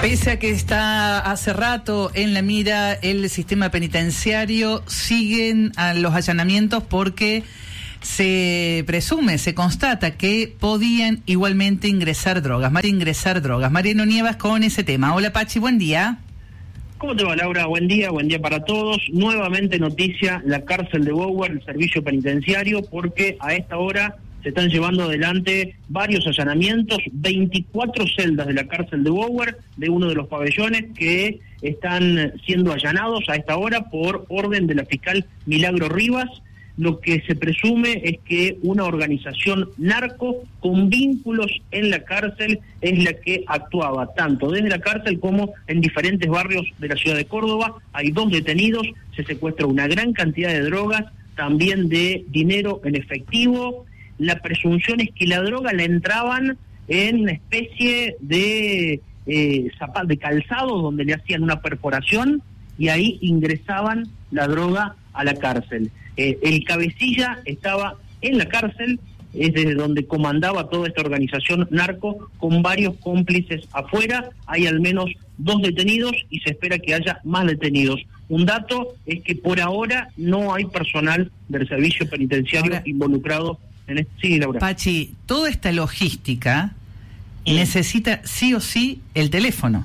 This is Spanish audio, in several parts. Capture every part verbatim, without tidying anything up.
Pese a que está hace rato en la mira el sistema penitenciario, siguen a los allanamientos porque se presume, se constata que podían igualmente ingresar drogas. María, ingresar drogas. Mariano Nievas con ese tema. Hola Pachi, buen día. ¿Cómo te va, Laura? Buen día, buen día para todos. Nuevamente noticia la cárcel de Bower, el servicio penitenciario, porque a esta hora se están llevando adelante varios allanamientos, veinticuatro celdas de la cárcel de Bower, de uno de los pabellones que están siendo allanados a esta hora por orden de la fiscal Milagro Rivas. Lo que se presume es que una organización narco con vínculos en la cárcel es la que actuaba tanto desde la cárcel como en diferentes barrios de la ciudad de Córdoba. Hay dos detenidos, se secuestra una gran cantidad de drogas, también de dinero en efectivo. La presunción es que la droga la entraban en una especie de eh, zapato, de calzado donde le hacían una perforación y ahí ingresaban la droga a la cárcel. Eh, el cabecilla estaba en la cárcel, es desde donde comandaba toda esta organización narco, con varios cómplices afuera. Hay al menos dos detenidos y se espera que haya más detenidos. Un dato es que por ahora no hay personal del servicio penitenciario ahora involucrado en este. Sí, Laura. Pachi, toda esta logística sí. necesita sí o sí el teléfono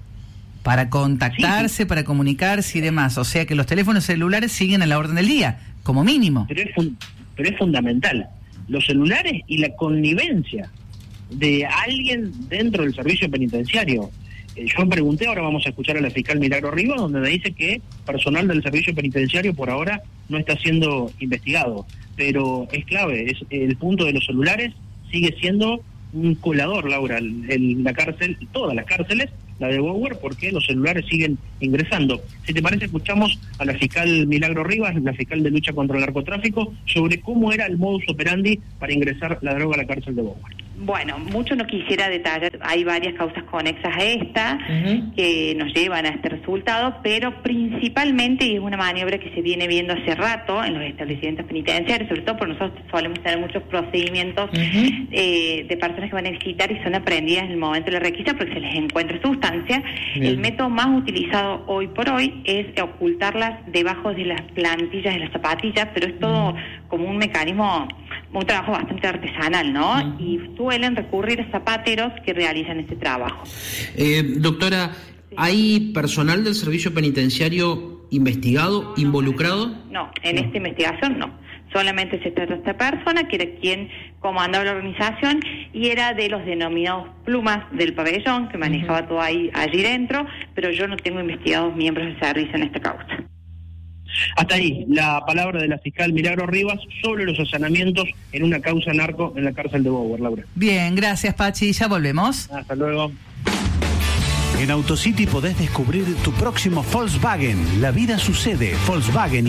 para contactarse, sí, sí. para comunicarse y demás. O sea que los teléfonos celulares siguen a la orden del día, como mínimo. Pero es, fun- pero es fundamental. Los celulares y la connivencia de alguien dentro del servicio penitenciario. Eh, yo me pregunté, ahora vamos a escuchar a la fiscal Milagro Rivas, donde me dice que personal del servicio penitenciario por ahora no está siendo investigado. Pero es clave, es el punto de los celulares sigue siendo un colador, Laura, en la cárcel, todas las cárceles, la de Bower, porque los celulares siguen ingresando. Si te parece, escuchamos a la fiscal Milagro Rivas, la fiscal de lucha contra el narcotráfico, sobre cómo era el modus operandi para ingresar la droga a la cárcel de Bower. Bueno, mucho no quisiera detallar, hay varias causas conexas a esta uh-huh. que nos llevan a este resultado, pero principalmente, y es una maniobra que se viene viendo hace rato en los establecimientos penitenciarios, sobre todo porque nosotros solemos tener muchos procedimientos uh-huh. eh, de personas que van a visitar y son aprendidas en el momento de la requisa porque se les encuentra sustancia. Bien. El método más utilizado hoy por hoy es ocultarlas debajo de las plantillas de las zapatillas, pero es todo uh-huh. como un mecanismo, un trabajo bastante artesanal, ¿no? Uh-huh. Y suelen recurrir a zapateros que realizan este trabajo. Eh, doctora, sí. ¿hay personal del servicio penitenciario investigado, no, no, involucrado? No, en no. esta investigación no. Solamente se trata de esta persona, que era quien comandaba la organización y era de los denominados plumas del pabellón, que manejaba uh-huh. todo ahí allí dentro, pero yo no tengo investigados miembros del servicio en esta causa. Hasta ahí, la palabra de la fiscal Milagro Rivas sobre los allanamientos en una causa narco en la cárcel de Bower, Laura. Bien, gracias Pachi, ya volvemos. Hasta luego. En Autocity podés descubrir tu próximo Volkswagen. La vida sucede. Volkswagen.